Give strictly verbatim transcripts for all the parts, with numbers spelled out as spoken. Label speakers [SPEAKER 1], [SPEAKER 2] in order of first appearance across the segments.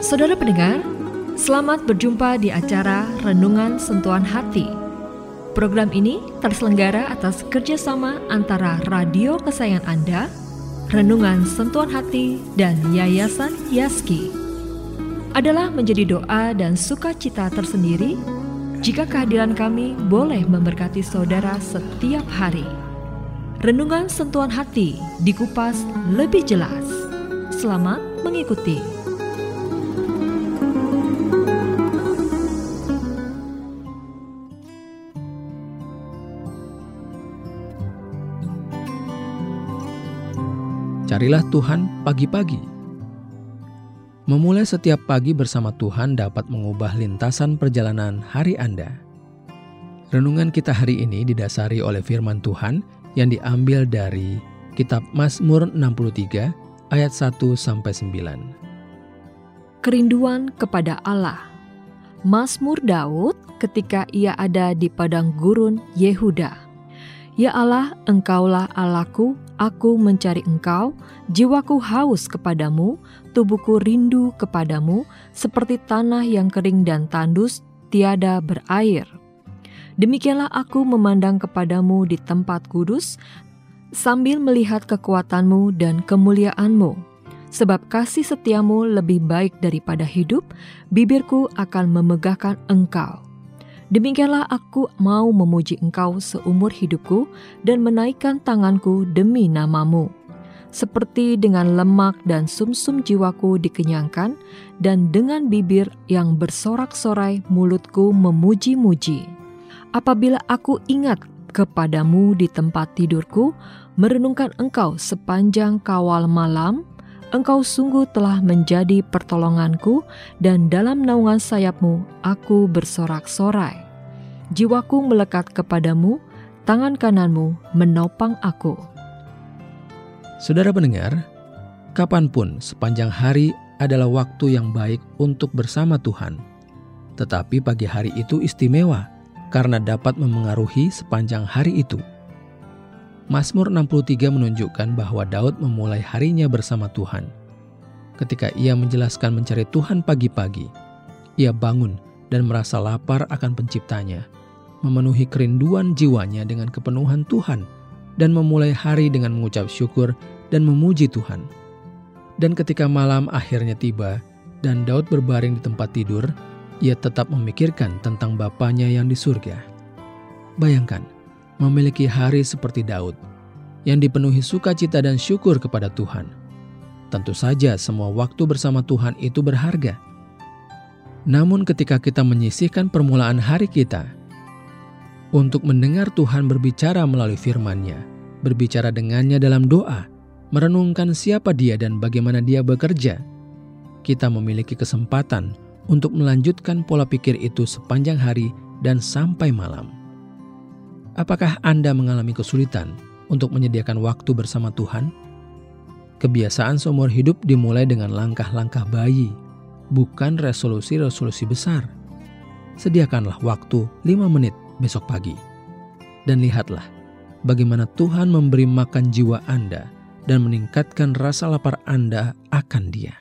[SPEAKER 1] Saudara pendengar, selamat berjumpa di acara Renungan Sentuhan Hati. Program ini terselenggara atas kerjasama antara radio kesayangan Anda, Renungan Sentuhan Hati, dan Yayasan Yaski. Adalah menjadi doa dan sukacita tersendiri jika kehadiran kami boleh memberkati saudara setiap hari. Renungan Sentuhan Hati dikupas lebih jelas. Selamat mengikuti.
[SPEAKER 2] Carilah Tuhan pagi-pagi. Memulai setiap pagi bersama Tuhan dapat mengubah lintasan perjalanan hari Anda. Renungan kita hari ini didasari oleh firman Tuhan yang diambil dari kitab Mazmur enam puluh tiga ayat satu sampai sembilan.
[SPEAKER 1] Kerinduan kepada Allah. Mazmur Daud ketika ia ada di padang gurun Yehuda. Ya Allah, Engkaulah Allahku, aku mencari Engkau, jiwaku haus kepadamu, tubuhku rindu kepadamu, seperti tanah yang kering dan tandus, tiada berair. Demikianlah aku memandang kepadamu di tempat kudus, sambil melihat kekuatanmu dan kemuliaanmu. Sebab kasih setiamu lebih baik daripada hidup, bibirku akan memegahkan Engkau. Demikianlah aku mau memuji Engkau seumur hidupku dan menaikkan tanganku demi namamu. Seperti dengan lemak dan sumsum jiwaku dikenyangkan, dan dengan bibir yang bersorak-sorai mulutku memuji-muji. Apabila aku ingat kepadamu di tempat tidurku, merenungkan Engkau sepanjang kawal malam, Engkau sungguh telah menjadi pertolonganku, dan dalam naungan sayapmu aku bersorak-sorai. Jiwaku melekat kepadamu, tangan kananmu menopang aku.
[SPEAKER 2] Saudara pendengar, kapanpun sepanjang hari adalah waktu yang baik untuk bersama Tuhan. Tetapi pagi hari itu istimewa karena dapat memengaruhi sepanjang hari itu. Mazmur enam puluh tiga menunjukkan bahwa Daud memulai harinya bersama Tuhan. Ketika ia menjelaskan mencari Tuhan pagi-pagi, ia bangun dan merasa lapar akan Penciptanya, memenuhi kerinduan jiwanya dengan kepenuhan Tuhan, dan memulai hari dengan mengucap syukur dan memuji Tuhan. Dan ketika malam akhirnya tiba, dan Daud berbaring di tempat tidur, ia tetap memikirkan tentang Bapanya yang di surga. Bayangkan, memiliki hari seperti Daud, yang dipenuhi sukacita dan syukur kepada Tuhan. Tentu saja semua waktu bersama Tuhan itu berharga. Namun ketika kita menyisihkan permulaan hari kita untuk mendengar Tuhan berbicara melalui firman-Nya, berbicara dengannya dalam doa, merenungkan siapa Dia dan bagaimana Dia bekerja, kita memiliki kesempatan untuk melanjutkan pola pikir itu sepanjang hari dan sampai malam. Apakah Anda mengalami kesulitan untuk menyediakan waktu bersama Tuhan? Kebiasaan seumur hidup dimulai dengan langkah-langkah bayi, bukan resolusi-resolusi besar. Sediakanlah waktu lima menit besok pagi. Dan lihatlah bagaimana Tuhan memberi makan jiwa Anda dan meningkatkan rasa lapar Anda akan Dia.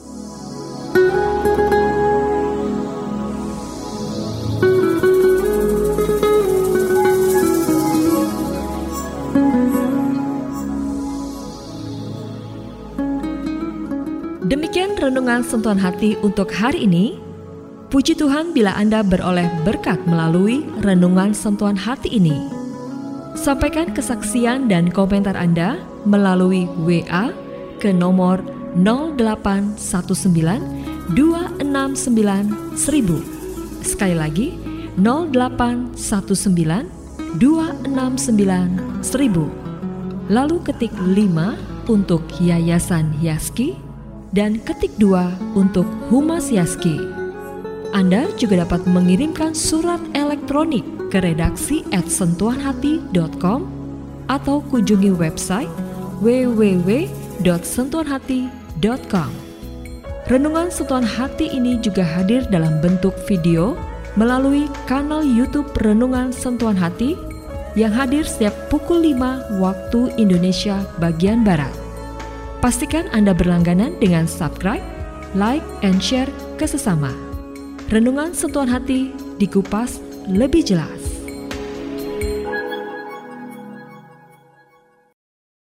[SPEAKER 1] Demikian Renungan Sentuhan Hati untuk hari ini. Puji Tuhan bila Anda beroleh berkat melalui Renungan Sentuhan Hati ini. Sampaikan kesaksian dan komentar Anda melalui W A ke nomor nol delapan satu sembilan dua enam sembilan seribu. Sekali lagi, nol delapan satu sembilan dua enam sembilan seribu. Lalu ketik lima untuk Yayasan Yaski, dan ketik dua untuk Humas Yaski. Anda juga dapat mengirimkan surat elektronik ke redaksi at sentuhanhati dot com atau kunjungi website w w w dot sentuhanhati dot com. Renungan Sentuhan Hati ini juga hadir dalam bentuk video melalui kanal YouTube Renungan Sentuhan Hati yang hadir setiap pukul lima waktu Indonesia bagian Barat. Pastikan Anda berlangganan dengan subscribe like and share ke sesama. Renungan Sentuhan Hati dikupas lebih jelas.